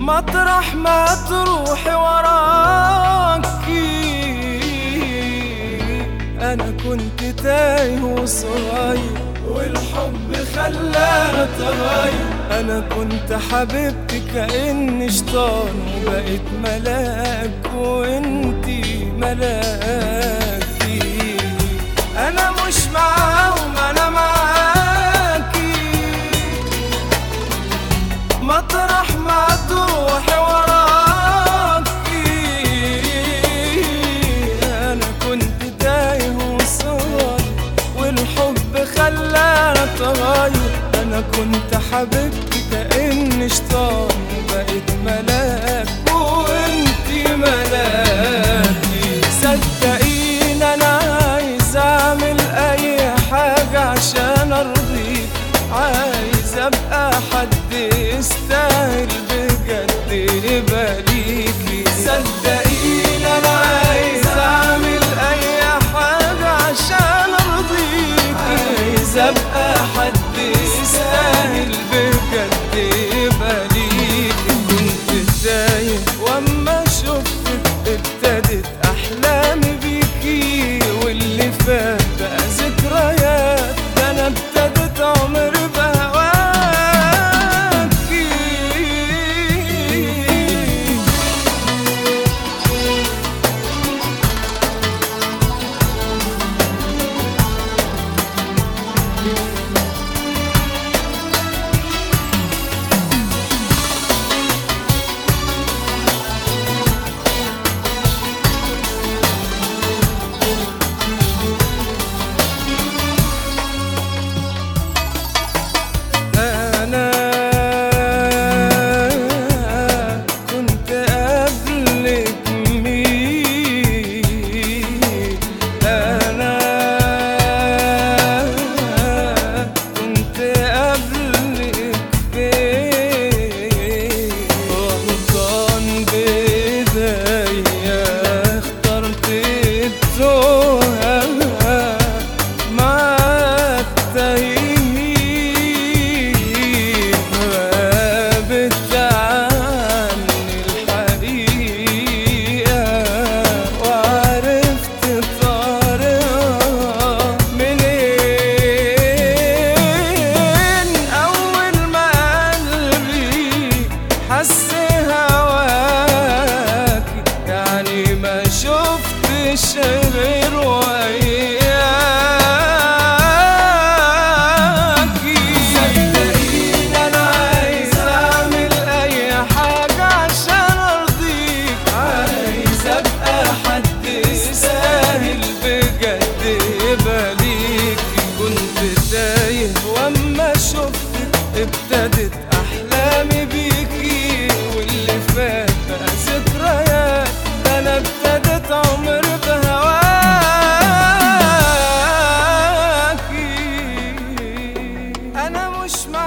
مطرح ما تروحي وراكي. أنا كنت تايه وصغير والحب خلاني أتغير. أنا كنت حبيبتي كأني شيطان وبقيت ملاك وانتي ملاكي. أنا مش معاهم أنا معاكي. مطرح ما تروحي وراكي. أنا كنت تايه وصغير والحب خلاني أتغير. أنا كنت حبيبتي كأني شيطان وبقيت ملاك وانتي ملاكي. صدقيني أنا عايز أعمل أي حاجة عشان أرضيك. عايز أبقى حد يستاهل بجد يبقى ليكي. صدقيني أنا عايز أعمل أي حاجة عشان أرضيك. عايز أبقى حد يستاهل بجد يبقى ليكي. كنت تايه وأما شفتك ابتدت أحلامي بيكي. واللي فات بقى ذكريات. ده أنا ابتدت عمري بهواكي. غير وياكي. صدقيني أنا عايز أعمل أي حاجة عشان أرضيك. عايز أبقى حد يستاهل بجد يبقى ليكي. كنت تايه وأما شفتك ابتدت أحلامي بيكي. واللي فات بقى ذكريات. أنا ابتدت عمري بهواكي. أنا مش